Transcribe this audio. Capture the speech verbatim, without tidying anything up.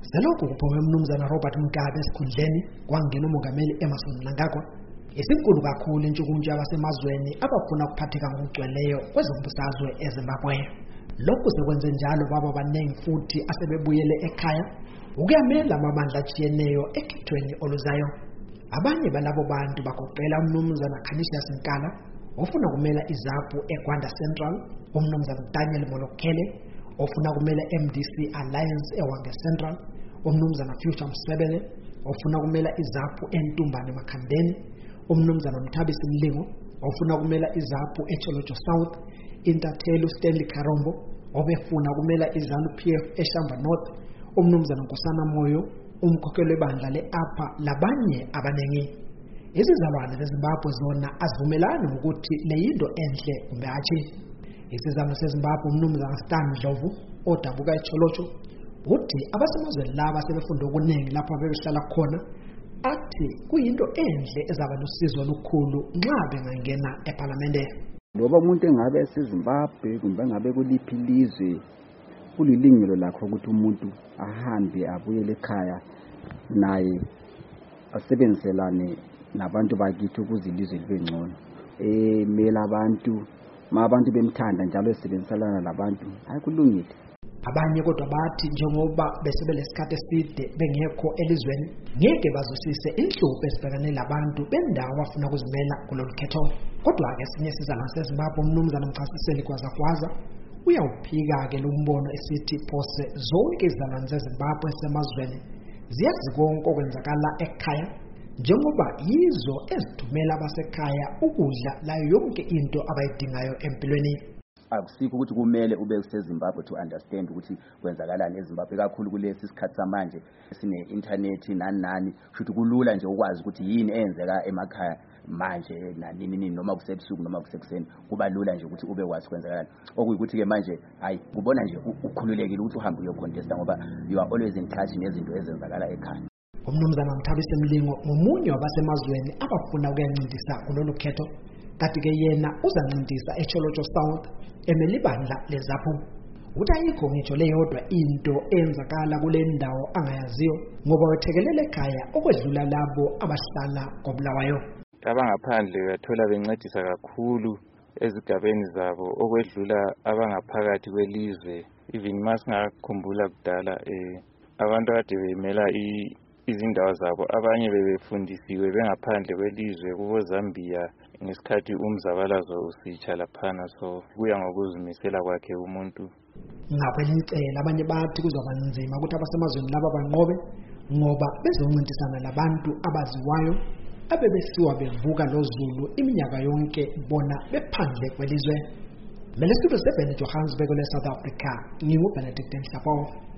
Selokhu kuphume umnumzana Robert Mugabe esikhundleni kwangena uMongameli Emmerson Mnangagwa, isinkulu kakhulu intshukuntshu yabasemazweni abafuna ukuphatheka ngokugcweleyo kwezombusazwe eZimbabwe. Lokhu sekwenze njalo baba abaningi futhi asebebuyele ekhaya ukuyamela amabandla atshiyeneyo ekhethweni oluzayo. Abanye balabo bantu bagoqela umnumzana Canisius Nkala ofuna kumela iZAPU eGwanda Central, umnumzana Daniel Molokele ofuna kumela M D C Alliance eWange Central, umnumzana Future Msebele ofuna kumela iZAPU eNtumbane Makhandeni, umnumzana Mthabisi Mlingo ofuna kumela iZAPU eCholocho South, Intatheli Stanley Karombo obefuna kumela iZANU P F eShamba North, umnumzana Nkosana Moyo umkhokheli webandla le-APA labanye abaningi. Izizalwane zeZimbabwe zona azivumelani ukuthi leyinto enhle kumbe hatshi. Isizalwane seZimbabwe umnumzana Stan Ndlovu odabuka eCholocho uthi abasemazweni laba sebefunda okuningi lapho bebehlala khona, athi kuyinto enhle ezaba lusizo olukhulu nxa bengangena eParliament. Loba umuntu engabe eseZimbabwe kumbe engabe kuliphi ilizwe, kulilungelo lakho ukuthi umuntu ahambe abuyele ekhaya naye asebenzelane nabantu bakithi ukuze ilizwe libe ngcono. Emela abantu, ma abantu bemthanda njalo esebenzelana labantu, hayi kulungile. Abanye kodwa bathi njengoba besebelesikhathi eside bengekho elizweni, ngeke bazwisise inhlupho esibhekane labantu bendawo abafuna ukuzimela kulolu khetho. Kodwa ke esinye isizalwane seZimbabwe umnumzana Mchasiseli Gwazagwaza uyawuphika-ke lo mbono esithi phose zonke izizalwane zeZimbabwe esemazweni ziyazi konke okwenzakala ekhaya, njengoba yizo ezithumela abasekhaya ukudla layo yonke into abayidingayo empilweni. Akusikho ukuthi kumele ube useZimbabwe to understand ukuthi kwenzakalani eZimbabwe, kakhulu kulesi sikhathi samanje sine internet nani nani, futhi kulula nje ukwazi ukuthi yini eyenzeka emakhaya manje nanini nini, noma kusebusuku noma kusekuseni, kuba lula nje ukuthi ube wazi kwenzakalani. Okuyikuthi ke manje hayi kubona nje ukhululekile ukuthi uhambe uyocontesta ngoba you are always in touch nezinto ezenzakala ekhaya. Umnumzana Mthabisi Mlingo ngomunye wabasemazweni abafuna ukuyancindisa kulolu khetho, kanti ke yena uzancindisa eCholocho South emeli bandla leZAPU. Uthi ayikho ngitsho leyodwa into eyenzakala kule ndawo angayaziyo ngoba wethekelele ekhaya okwedlula labo abahlala koBulawayo. Abangaphandle bathola bencedisa kakhulu ezigabeni zabo okwedlula abangaphakathi kwelizwe. Even masingakhumbula kudala eh abantu kade bemela izindawo zabo, abanye bebefundisiwe bengaphandle kwelizwe kubo Zambia ngesikhathi umzabalazo usitsha laphana, so kuya ngokuzimisela kwakhe umuntu. Ngakwelinye icala abanye bathi kuzoba nzima ukuthi abasemazweni laba banqobe ngoba bezoncintisana labantu abaziwayo abebesiwa bevuka loZulu iminyaka yonke bona bephandle kwelizwe. Mele studio seven eJohannesburg, South Africa, nginguBenedict Mhlapho.